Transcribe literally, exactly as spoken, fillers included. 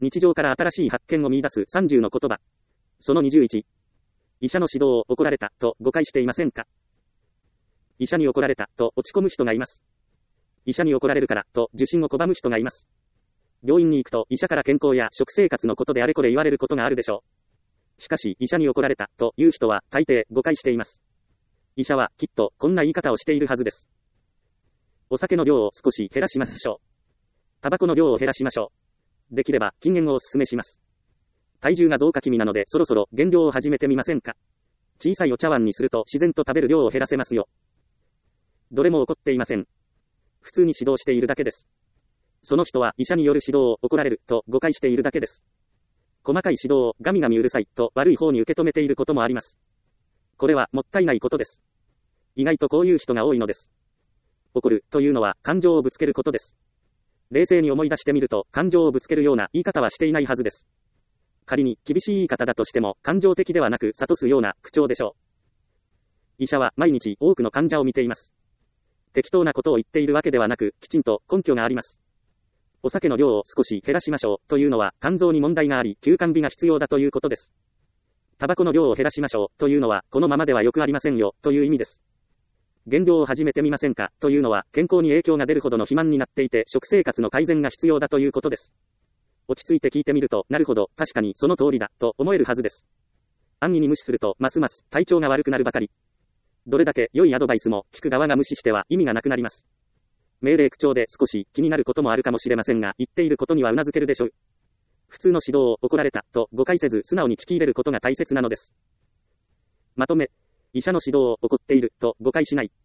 日常から新しい発見を見出すさんじゅうの言葉。そのにじゅういち。医者の指導を怒られたと誤解していませんか？医者に怒られたと落ち込む人がいます。医者に怒られるからと受診を拒む人がいます。病院に行くと医者から健康や食生活のことであれこれ言われることがあるでしょう。しかし医者に怒られたという人は大抵誤解しています。医者はきっとこんな言い方をしているはずです。お酒の量を少し減らしましょう。タバコの量を減らしましょう。できれば禁煙をお勧めします。体重が増加気味なのでそろそろ減量を始めてみませんか？小さいお茶碗にすると自然と食べる量を減らせますよ。どれも怒っていません。普通に指導しているだけです。その人は医者による指導を怒られると誤解しているだけです。細かい指導をガミガミうるさいと悪い方に受け止めていることもあります。これはもったいないことです。意外とこういう人が多いのです。怒るというのは感情をぶつけることです。冷静に思い出してみると感情をぶつけるような言い方はしていないはずです。仮に厳しい言い方だとしても感情的ではなく諭すような口調でしょう。医者は毎日多くの患者を見ています。適当なことを言っているわけではなくきちんと根拠があります。お酒の量を少し減らしましょうというのは肝臓に問題があり休肝日が必要だということです。タバコの量を減らしましょうというのはこのままではよくありませんよという意味です。減量を始めてみませんかというのは健康に影響が出るほどの肥満になっていて食生活の改善が必要だということです。落ち着いて聞いてみるとなるほど確かにその通りだと思えるはずです。安易に無視するとますます体調が悪くなるばかり。どれだけ良いアドバイスも聞く側が無視しては意味がなくなります。命令口調で少し気になることもあるかもしれませんが言っていることには頷けるでしょう。普通の指導を怒られたと誤解せず素直に聞き入れることが大切なのです。まとめ、医者の指導を怒っていると誤解しない。